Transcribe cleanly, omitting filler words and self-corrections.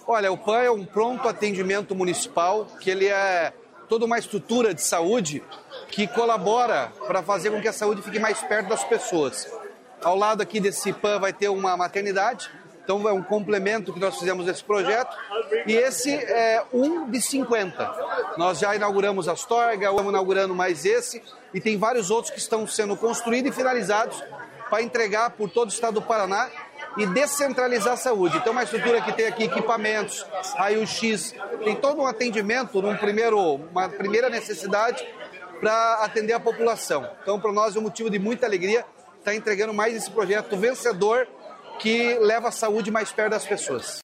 Olha, o PAN é um pronto atendimento municipal, que ele é toda uma estrutura de saúde que colabora para fazer com que a saúde fique mais perto das pessoas. Ao lado aqui desse PAN vai ter uma maternidade, então é um complemento que nós fizemos desse projeto, e esse é um de 50. Nós já inauguramos Astorga, estamos inaugurando mais esse, e tem vários outros que estão sendo construídos e finalizados para entregar por todo o estado do Paraná e descentralizar a saúde. Então, uma estrutura que tem aqui equipamentos, raio-x, tem todo um atendimento, uma primeira necessidade para atender a população. Então, para nós é um motivo de muita alegria estar entregando mais esse projeto vencedor que leva a saúde mais perto das pessoas.